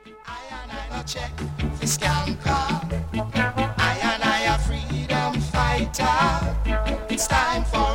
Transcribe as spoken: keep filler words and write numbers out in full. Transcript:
I and I no check for scam call. I and I a freedom fighter. It's time for